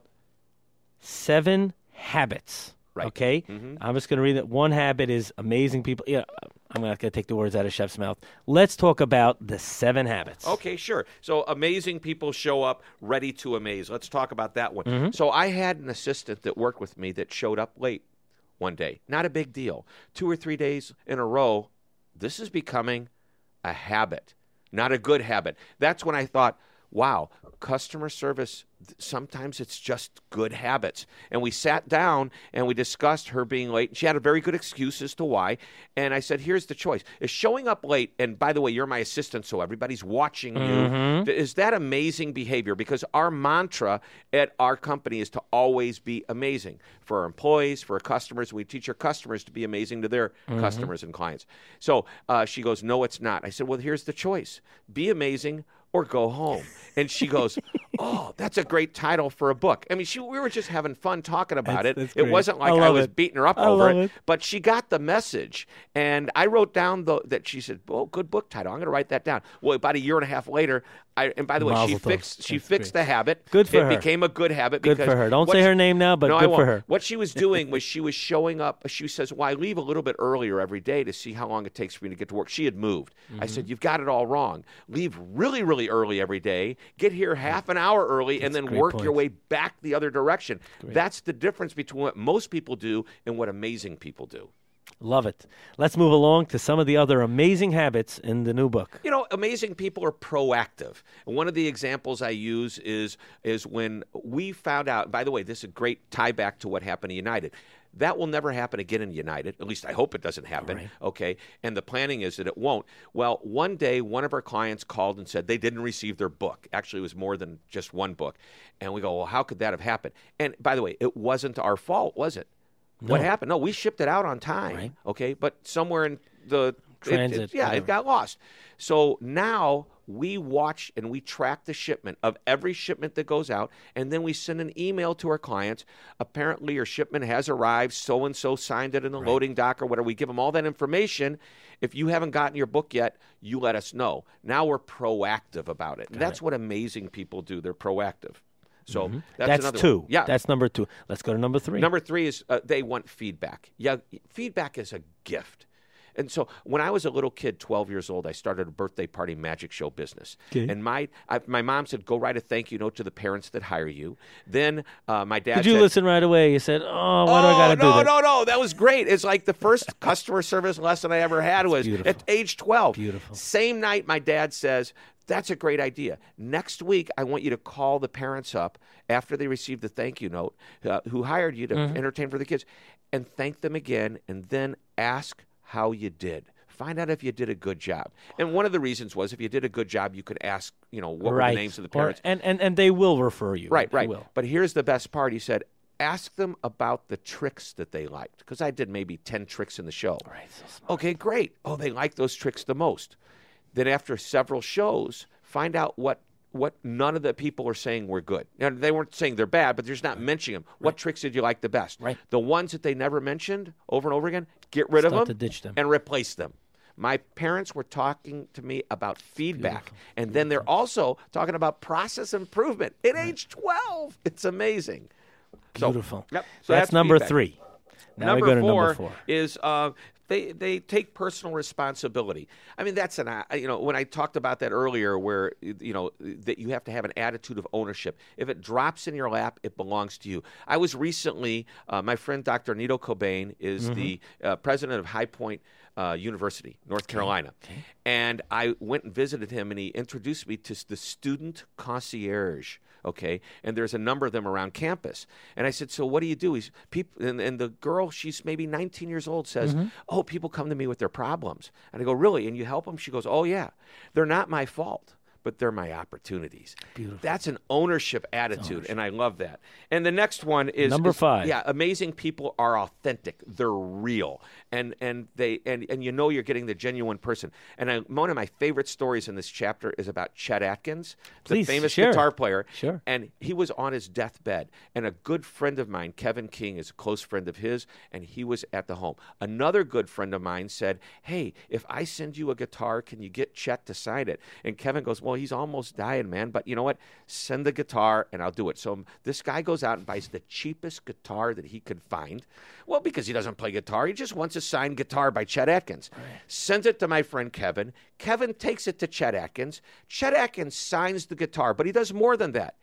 7 habits. Right. Okay? I'm just going to read it. One habit is amazing people. Yeah, I'm not going to take the words out of Shep's mouth. Let's talk about the 7 habits. Okay, sure. So amazing people show up ready to amaze. Let's talk about that one. So I had an assistant that worked with me that showed up late one day. Not a big deal. 2 or 3 days in a row, this is becoming a habit, not a good habit. That's when I thought, wow, customer service, sometimes it's just good habits. And we sat down and we discussed her being late. She had a very good excuse as to why. And I said, here's the choice. Is showing up late, and by the way, you're my assistant, so everybody's watching you. Is that amazing behavior? Because our mantra at our company is to always be amazing for our employees, for our customers. We teach our customers to be amazing to their customers and clients. So she goes, no, it's not. I said, well, here's the choice. Be amazing or go home. And she goes, oh, that's a great title for a book. I mean, we were just having fun talking about it. It wasn't like I was beating her up over it. But she got the message. And I wrote down that she said, oh, good book title. I'm going to write that down. Well, about a year and a half later, and by the way, she fixed the habit. Good for her. It became a good habit. Good for her. Don't say her name now, but good for her. What she was doing was she was showing up. She says, well, I leave a little bit earlier every day to see how long it takes for me to get to work. She had moved. I said, you've got it all wrong. Leave really, really early every day. Get here half an hour early and then work your way back the other direction. That's the difference between what most people do and what amazing people do. Love it. Let's move along to some of the other amazing habits in the new book. You know, amazing people are proactive. And one of the examples I use is when we found out, by the way, this is a great tie back to what happened to United. That will never happen again in United. At least I hope it doesn't happen. Okay. And the planning is that it won't. Well, one day, one of our clients called and said they didn't receive their book. Actually, it was more than just one book. And we go, well, how could that have happened? And by the way, it wasn't our fault, was it? No. What happened? No, we shipped it out on time. Okay. But somewhere in the transit, it got lost. So now we watch and we track the shipment of every shipment that goes out, and then we send an email to our clients. Apparently, your shipment has arrived. So-and-so signed it in the loading dock or whatever. We give them all that information. If you haven't gotten your book yet, you let us know. Now we're proactive about it. And that's what amazing people do. They're proactive. So that's 2. One. Yeah, that's number 2. Let's go to number 3. Number 3 is they want feedback. Yeah, feedback is a gift. And so when I was a little kid, 12 years old, I started a birthday party magic show business. Okay. And my mom said, go write a thank you note to the parents that hire you. Then my dad Did you listen right away? You said, oh, why do I got to do that? No. That was great. It's like the first customer service lesson I ever had was at age 12. Beautiful. Same night, my dad says, that's a great idea. Next week, I want you to call the parents up after they receive the thank you note who hired you to entertain for the kids and thank them again, and then ask how you did. Find out if you did a good job. And one of the reasons was if you did a good job, you could ask, what were the names of the parents. And they will refer you. Right. They will. But here's the best part. He said, ask them about the tricks that they liked. Because I did maybe 10 tricks in the show. Right, so smart. Okay, great. Oh, they like those tricks the most. Then after several shows, find out what none of the people are saying were good. Now, they weren't saying they're bad, but they're just not mentioning them. What tricks did you like the best? Right. The ones that they never mentioned over and over again, get rid of them, to ditch them and replace them. My parents were talking to me about feedback, and then they're also talking about process improvement at age 12. It's amazing. Beautiful. So that's number feedback. 3. Now we go to number 4. Is they take personal responsibility. I mean, that's when I talked about that earlier, where that you have to have an attitude of ownership. If it drops in your lap, it belongs to you. I was recently, my friend Dr. Nito Cobain is the president of High Point University, North Carolina. Okay. And I went and visited him, and he introduced me to the student concierge. Okay, and there's a number of them around campus. And I said, so what do you do? And the girl, she's maybe 19 years old, says, oh, people come to me with their problems. And I go, really? And you help them? She goes, oh, yeah. They're not my fault, but they're my opportunities. Beautiful. That's an ownership attitude, and I love that. And the next one is number 5. Yeah, amazing people are authentic. They're real, and you know you're getting the genuine person. And one of my favorite stories in this chapter is about Chet Atkins, the famous guitar player. Sure. And he was on his deathbed, and a good friend of mine, Kevin King, is a close friend of his, and he was at the home. Another good friend of mine said, "Hey, if I send you a guitar, can you get Chet to sign it?" And Kevin goes, "Well, he's almost dying, man, but you know what? Send the guitar and I'll do it." So this guy goes out and buys the cheapest guitar that he could find. Well, because he doesn't play guitar, he just wants a signed guitar by Chet Atkins. Right. Sends it to my friend Kevin. Kevin takes it to Chet Atkins. Chet Atkins signs the guitar, but he does more than that.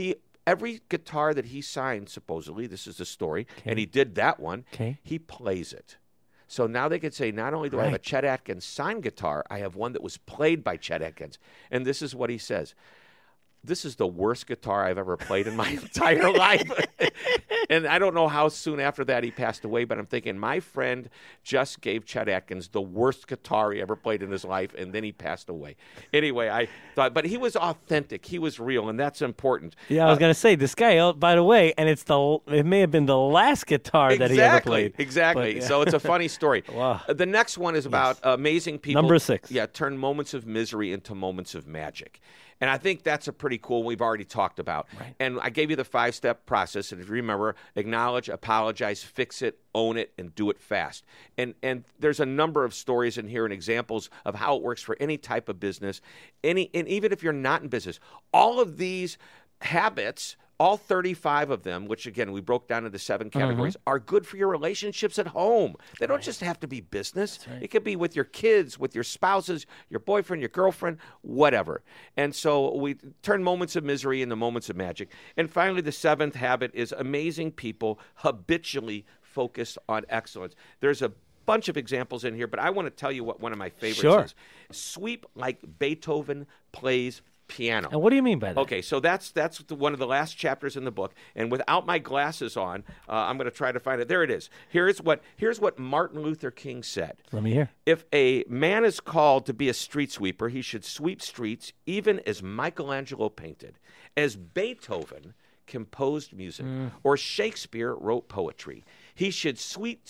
Every guitar that he signed, supposedly, this is the story, and he did that one, he plays it. So now they could say, not only do I have a Chet Atkins signed guitar, I have one that was played by Chet Atkins. And this is what he says. "This is the worst guitar I've ever played in my entire life." And I don't know how soon after that he passed away, but I'm thinking my friend just gave Chet Atkins the worst guitar he ever played in his life, and then he passed away. Anyway, I thought, but he was authentic. He was real, and that's important. Yeah, I was going to say, this guy, by the way, and it may have been the last guitar that he ever played. Exactly. But, yeah. So it's a funny story. Wow. The next one is about amazing people. Number 6. Yeah, turn moments of misery into moments of magic. And I think that's a pretty cool one we've already talked about. Right. And I gave you the 5-step process. And if you remember, acknowledge, apologize, fix it, own it, and do it fast. And there's a number of stories in here and examples of how it works for any type of business. And even if you're not in business, all of these habits, all 35 of them, which, again, we broke down into 7 categories, are good for your relationships at home. They don't just have to be business. It could be with your kids, with your spouses, your boyfriend, your girlfriend, whatever. And so we turn moments of misery into moments of magic. And finally, the 7th habit is amazing people habitually focus on excellence. There's a bunch of examples in here, but I want to tell you what one of my favorites is. Sweep like Beethoven plays piano. And what do you mean by that? Okay, so that's one of the last chapters in the book. And without my glasses on, I'm going to try to find it. There it is. Here's what Martin Luther King said. Let me hear. If a man is called to be a street sweeper, he should sweep streets even as Michelangelo painted, as Beethoven composed music, or Shakespeare wrote poetry. He should sweep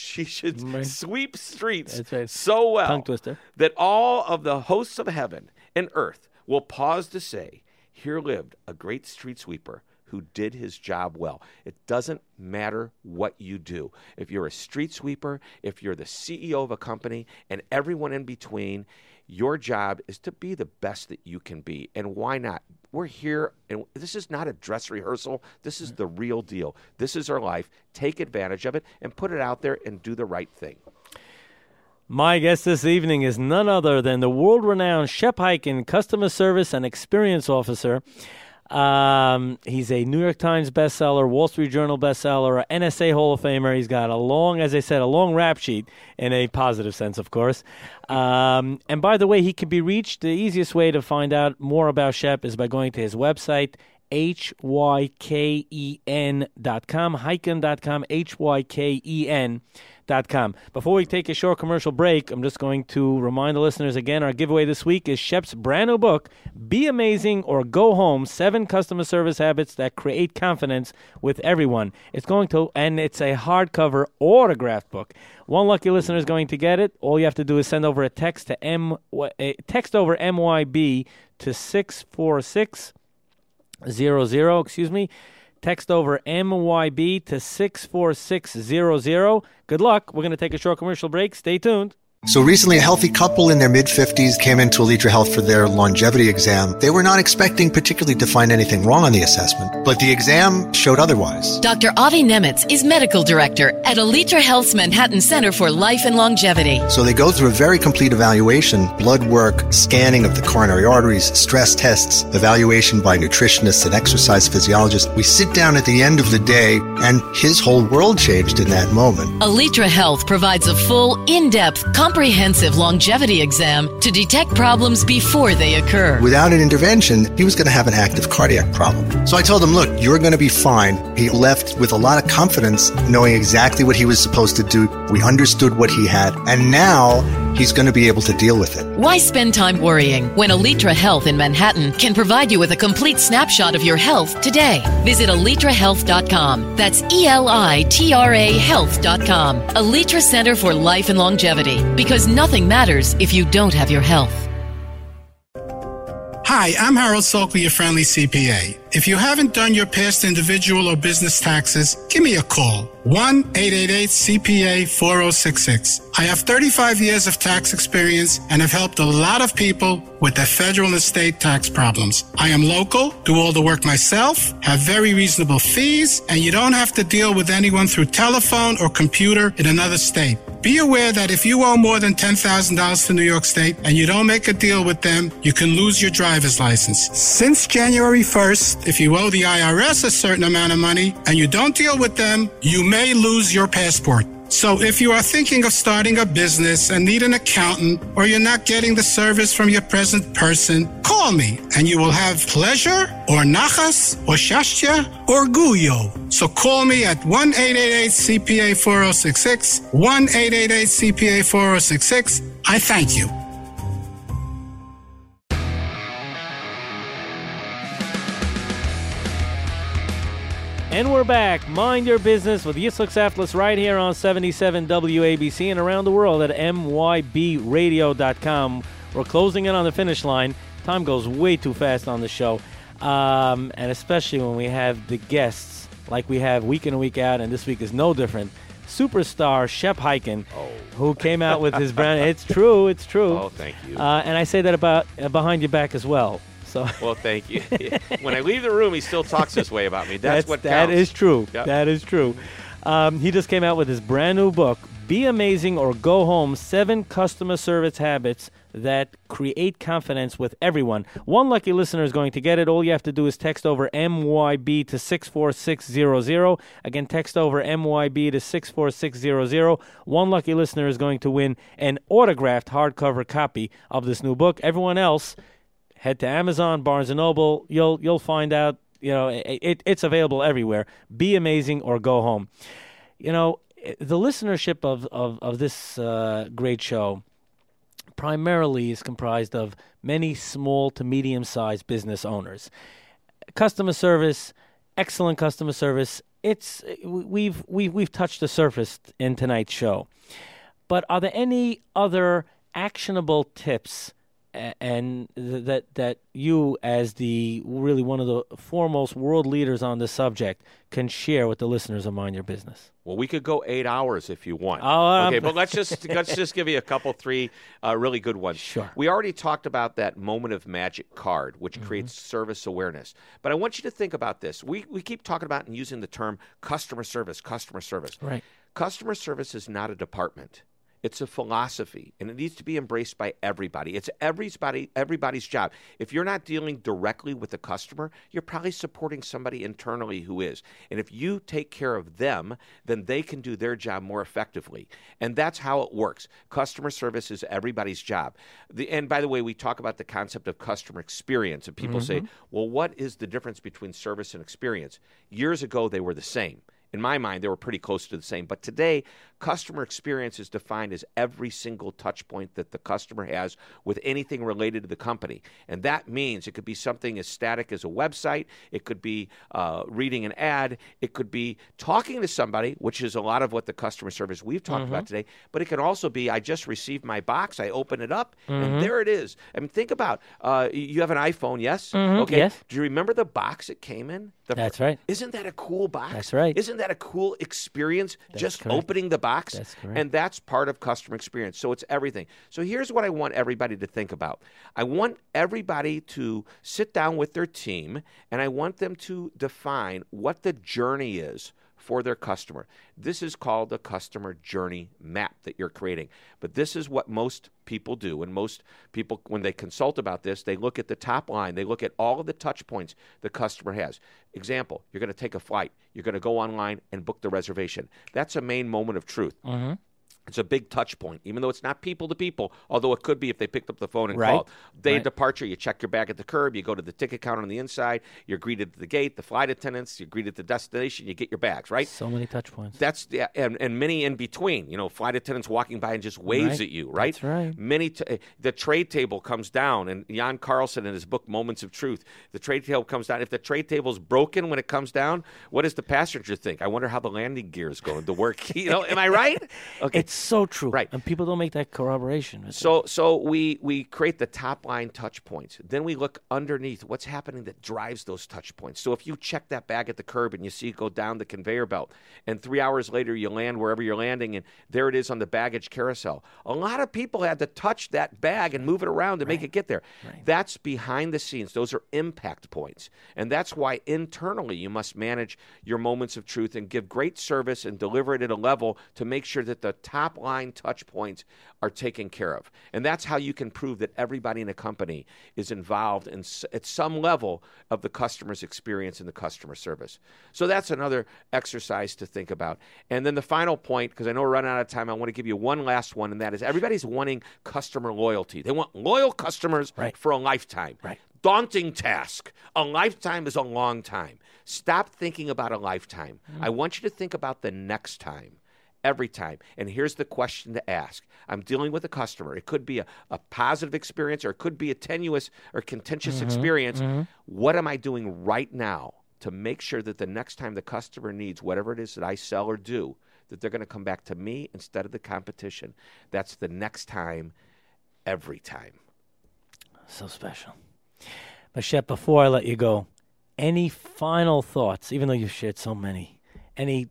streets so well Tongue twister. that all of the hosts of heaven and earth will pause to say, "Here lived a great street sweeper who did his job well." It doesn't matter what you do. If you're a street sweeper, if you're the CEO of a company, and everyone in between, your job is to be the best that you can be. And why not? We're here, and this is not a dress rehearsal. This is the real deal. This is our life. Take advantage of it and put it out there and do the right thing. My guest this evening is none other than the world-renowned Shep Hyken, Customer Service and Experience Officer. He's a New York Times bestseller, Wall Street Journal bestseller, a NSA Hall of Famer. He's got a long rap sheet in a positive sense, of course. And by the way, he can be reached. The easiest way to find out more about Shep is by going to his website, hyken.com, hyken.com, hyken.com. Before we take a short commercial break, I'm just going to remind the listeners again, our giveaway this week is Shep's brand new book, Be Amazing or Go Home, 7 Customer Service Habits That Create Confidence with Everyone. It's a hardcover autographed book. One lucky listener is going to get it. All you have to do is send over a text over MYB to 64600. Text over MYB to 64600. Good luck. We're going to take a short commercial break. Stay tuned. So recently, a healthy couple in their mid-50s came into Alitra Health for their longevity exam. They were not expecting particularly to find anything wrong on the assessment, but the exam showed otherwise. Dr. Avi Nemitz is medical director at Alitra Health's Manhattan Center for Life and Longevity. So they go through a very complete evaluation, blood work, scanning of the coronary arteries, stress tests, evaluation by nutritionists and exercise physiologists. We sit down at the end of the day, and his whole world changed in that moment. Alitra Health provides a full, in-depth, comprehensive comprehensive longevity exam to detect problems before they occur. Without an intervention, he was going to have an active cardiac problem. So I told him, look, you're going to be fine. He left with a lot of confidence, knowing exactly what he was supposed to do. We understood what he had, and now he's going to be able to deal with it. Why spend time worrying when Alitra Health in Manhattan can provide you with a complete snapshot of your health today? Visit alitrahealth.com. That's ELITRA health.com. Alitra Center for Life and Longevity. Because nothing matters if you don't have your health. Hi, I'm Harold Sokol, your friendly CPA. If you haven't done your past individual or business taxes, give me a call. 1-888-CPA-4066. I have 35 years of tax experience and have helped a lot of people with their federal and state tax problems. I am local, do all the work myself, have very reasonable fees, and you don't have to deal with anyone through telephone or computer in another state. Be aware that if you owe more than $10,000 to New York State and you don't make a deal with them, you can lose your driver's license. Since January 1st, if you owe the IRS a certain amount of money and you don't deal with them, you may lose your passport. So if you are thinking of starting a business and need an accountant, or you're not getting the service from your present person, call me and you will have pleasure or nachas or shashtya or guyo. So call me at 1-888-CPA-4066, 1-888-CPA-4066. I thank you. And we're back. Mind Your Business with Yitzhak Saflis right here on 77 WABC and around the world at mybradio.com. We're closing in on the finish line. Time goes way too fast on the show. And especially when we have the guests like we have week in and week out, and this week is no different. Superstar Shep Hyken, who came out with his brand. It's true. It's true. Oh, thank you. And I say that about behind your back as well. So. Well, thank you. When I leave the room, he still talks this way about me. That's what counts. That is true. Yep. That is true. He just came out with his brand new book, Be Amazing or Go Home, 7 Customer Service Habits That Create Confidence with Everyone. One lucky listener is going to get it. All you have to do is text over MYB to 64600. Again, text over MYB to 64600. One lucky listener is going to win an autographed hardcover copy of this new book. Everyone else, head to Amazon, Barnes & Noble. You'll find out, it's available everywhere. Be amazing or go home. The listenership of this great show primarily is comprised of many small to medium-sized business owners. Customer service, excellent customer service. We've touched the surface in tonight's show. But are there any other actionable tips and that you, as the really one of the foremost world leaders on this subject, can share with the listeners of Mind Your Business? Well, we could go 8 hours if you want. Okay, but let's just give you a couple, 3 really good ones. Sure. We already talked about that moment of magic card, which creates service awareness. But I want you to think about this. We keep talking about and using the term customer service. Right. Customer service is not a department. It's a philosophy, and it needs to be embraced by everybody. It's everybody's job. If you're not dealing directly with the customer, you're probably supporting somebody internally who is. And if you take care of them, then they can do their job more effectively. And that's how it works. Customer service is everybody's job. And by the way, we talk about the concept of customer experience, and people say, well, what is the difference between service and experience? Years ago, they were the same. In my mind, they were pretty close to the same. But today, customer experience is defined as every single touch point that the customer has with anything related to the company. And that means it could be something as static as a website. It could be reading an ad. It could be talking to somebody, which is a lot of what the customer service we've talked about today. But it can also be, I just received my box. I open it up, and there it is. I mean, think about, you have an iPhone, yes? Okay. Yes. Do you remember the box it came in? That's right. Isn't that a cool box? That's right. Isn't that a cool experience? Just correct. Opening the box? That's correct. And that's part of customer experience. So it's everything. So here's what I want everybody to think about. I want everybody to sit down with their team, and I want them to define what the journey is for their customer. This is called the customer journey map that you're creating. But this is what most people do. And most people, when they consult about this, they look at the top line. They look at all of the touch points the customer has. Example, you're going to take a flight. You're going to go online and book the reservation. That's a main moment of truth. It's a big touch point, even though it's not people to people, although it could be if they picked up the phone and Right. called. Day of Right. departure, you check your bag at the curb, you go to the ticket counter on the inside, you're greeted at the gate, the flight attendants, you're greeted at the destination, you get your bags, right? So many touch points. That's and many in between. Flight attendants walking by and just waves Right. at you, right? That's right. The trade table comes down, and Jan Carlson in his book Moments of Truth, the trade table comes down. If the trade table's broken when it comes down, what does the passenger think? I wonder how the landing gear is going to work. Am I right? Okay. It's so true. Right. And people don't make that corroboration. So we create the top line touch points. Then we look underneath what's happening that drives those touch points. So if you check that bag at the curb and you see it go down the conveyor belt, and 3 hours later you land wherever you're landing, and there it is on the baggage carousel. A lot of people had to touch that bag and move it around to make it get there. Right. That's behind the scenes. Those are impact points. And that's why internally you must manage your moments of truth and give great service and deliver it at a level to make sure that the top line touch points are taken care of. And that's how you can prove that everybody in a company is involved at some level of the customer's experience and the customer service. So that's another exercise to think about. And then the final point, because I know we're running out of time, I want to give you one last one, and that is everybody's wanting customer loyalty. They want loyal customers for a lifetime. Right. Daunting task. A lifetime is a long time. Stop thinking about a lifetime. I want you to think about the next time. Every time. And here's the question to ask. I'm dealing with a customer. It could be a positive experience, or it could be a tenuous or contentious experience. What am I doing right now to make sure that the next time the customer needs whatever it is that I sell or do, that they're going to come back to me instead of the competition? That's the next time, every time. So special. But Shep, before I let you go, any final thoughts, even though you've shared so many, any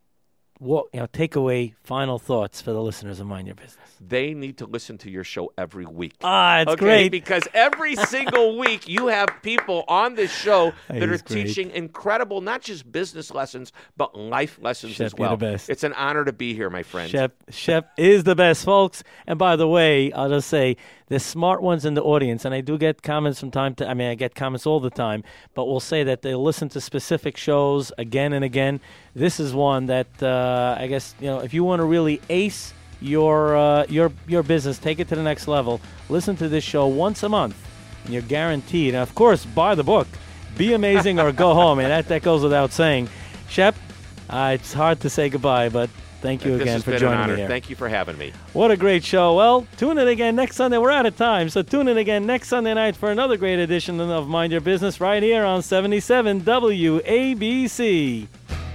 takeaway final thoughts for the listeners of Mind Your Business? They need to listen to your show every week. It's great. Because every single week you have people on this show that are teaching incredible, not just business lessons, but life lessons Shep, as well. you're the best. It's an honor to be here, my friend. Shep is the best, folks. And by the way, I'll just say, there's smart ones in the audience, and I do get comments from time to I get comments all the time, but we'll say that they'll listen to specific shows again and again. This is one that I guess, if you want to really ace your business, take it to the next level, listen to this show once a month, and you're guaranteed. And of course, buy the book, Be Amazing or Go Home, and that goes without saying. Shep, it's hard to say goodbye, but thank you again for joining me here. Thank you for having me. What a great show. Well, tune in again next Sunday. We're out of time, so tune in again next Sunday night for another great edition of Mind Your Business right here on 77 WABC.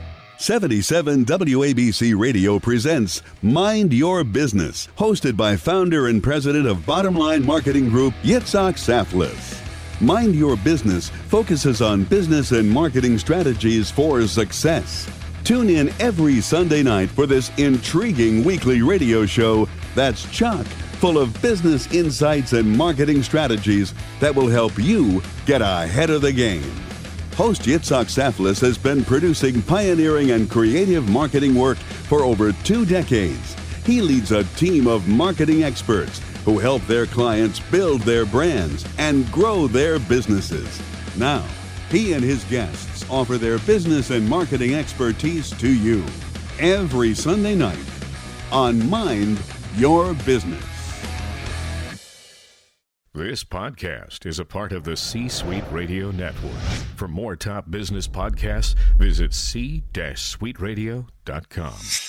77 WABC Radio presents Mind Your Business, hosted by founder and president of Bottom Line Marketing Group, Yitzhak Saflis. Mind Your Business focuses on business and marketing strategies for success. Tune in every Sunday night for this intriguing weekly radio show that's chock full of business insights and marketing strategies that will help you get ahead of the game. Host Yitzhak Saflis has been producing pioneering and creative marketing work for over 2 decades. He leads a team of marketing experts who help their clients build their brands and grow their businesses. Now, he and his guests offer their business and marketing expertise to you every Sunday night on Mind Your Business. This podcast is a part of the C-Suite Radio Network. For more top business podcasts, visit c-suiteradio.com.